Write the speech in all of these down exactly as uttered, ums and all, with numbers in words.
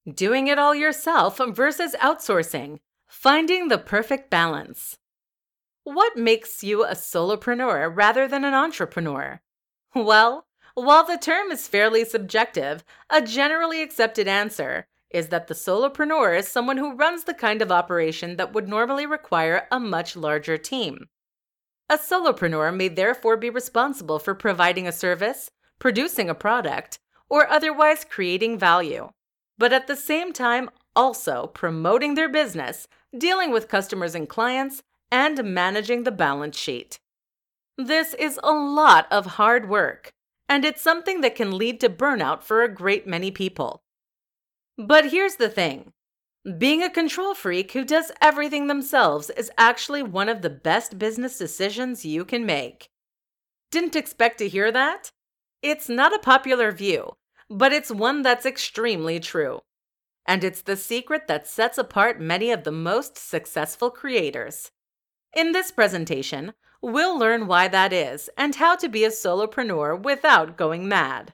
Doing it all yourself versus outsourcing. Finding the perfect balance. What makes you a solopreneur rather than an entrepreneur? Well, while the term is fairly subjective, a generally accepted answer is that the solopreneur is someone who runs the kind of operation that would normally require a much larger team. A solopreneur may therefore be responsible for providing a service, producing a product, or otherwise creating value, but at the same time also promoting their business, dealing with customers and clients, and managing the balance sheet. This is a lot of hard work, and it's something that can lead to burnout for a great many people. But here's the thing. Being a control freak who does everything themselves is actually one of the best business decisions you can make. Didn't expect to hear that? It's not a popular view, but it's one that's extremely true. And it's the secret that sets apart many of the most successful creators. In this presentation, we'll learn why that is and how to be a solopreneur without going mad.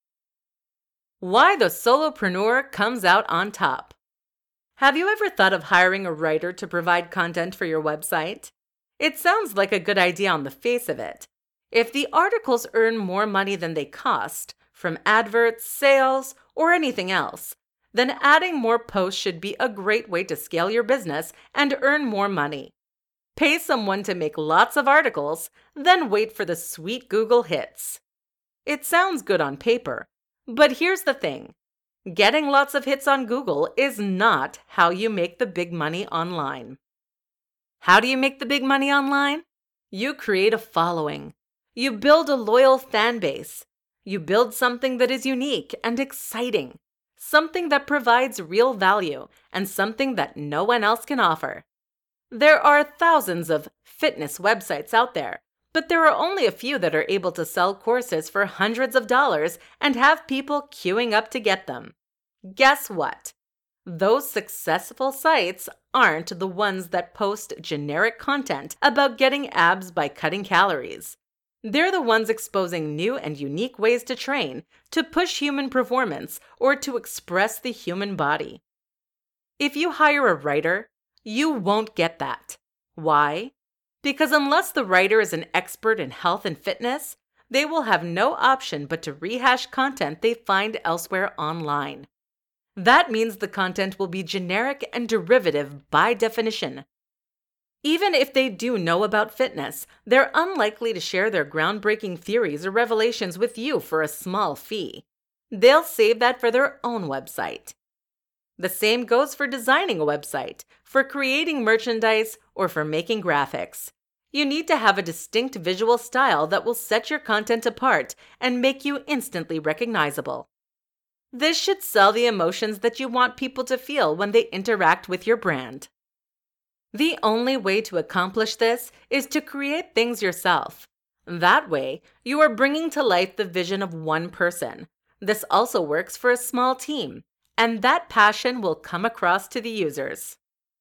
Why the solopreneur comes out on top. Have you ever thought of hiring a writer to provide content for your website? It sounds like a good idea on the face of it. If the articles earn more money than they cost, from adverts, sales, or anything else, then adding more posts should be a great way to scale your business and earn more money. Pay someone to make lots of articles, then wait for the sweet Google hits. It sounds good on paper, but here's the thing. Getting lots of hits on Google is not how you make the big money online. How do you make the big money online? You create a following. You build a loyal fan base. You build something that is unique and exciting, something that provides real value, and something that no one else can offer. There are thousands of fitness websites out there, but there are only a few that are able to sell courses for hundreds of dollars and have people queuing up to get them. Guess what? Those successful sites aren't the ones that post generic content about getting abs by cutting calories. They're the ones exposing new and unique ways to train, to push human performance, or to express the human body. If you hire a writer, you won't get that. Why? Because unless the writer is an expert in health and fitness, they will have no option but to rehash content they find elsewhere online. That means the content will be generic and derivative by definition. Even if they do know about fitness, they're unlikely to share their groundbreaking theories or revelations with you for a small fee. They'll save that for their own website. The same goes for designing a website, for creating merchandise, or for making graphics. You need to have a distinct visual style that will set your content apart and make you instantly recognizable. This should sell the emotions that you want people to feel when they interact with your brand. The only way to accomplish this is to create things yourself. That way, you are bringing to life the vision of one person. This also works for a small team, and that passion will come across to the users.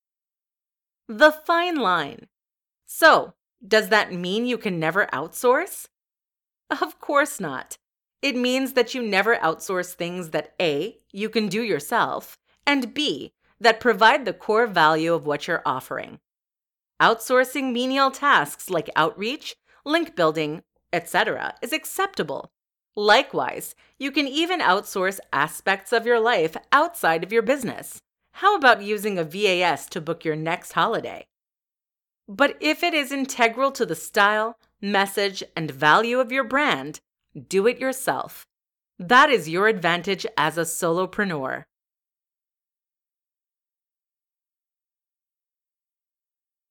The fine line. So, does that mean you can never outsource? Of course not. It means that you never outsource things that A, you can do yourself, and B, that provide the core value of what you're offering. Outsourcing menial tasks like outreach, link building, et cetera is acceptable. Likewise, you can even outsource aspects of your life outside of your business. How about using a V A S to book your next holiday? But if it is integral to the style, message, and value of your brand, do it yourself. That is your advantage as a solopreneur.